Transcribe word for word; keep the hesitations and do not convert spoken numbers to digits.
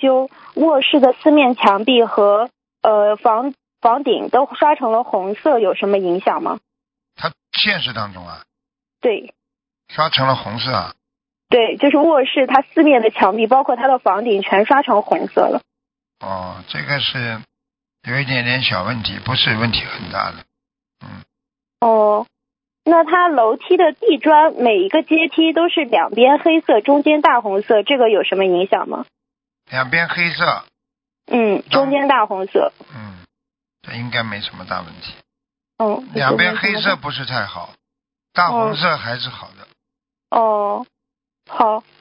修，卧室的四面墙壁和呃房房顶都刷成了红色，有什么影响吗？ 他现实当中啊， 对刷成了红色啊。 对，就是卧室它四面的墙壁，包括它的房顶全刷成红色了。 哦，这个是有一点点小问题，不是问题很大的。嗯。 哦，那它楼梯的地砖每一个阶梯都是两边黑色，中间大红色，这个有什么影响吗？ 两边黑色。 嗯，中间大红色。 嗯，这应该没什么大问题。 嗯， 两边黑色不是太好，大红色还是好的。 哦，好。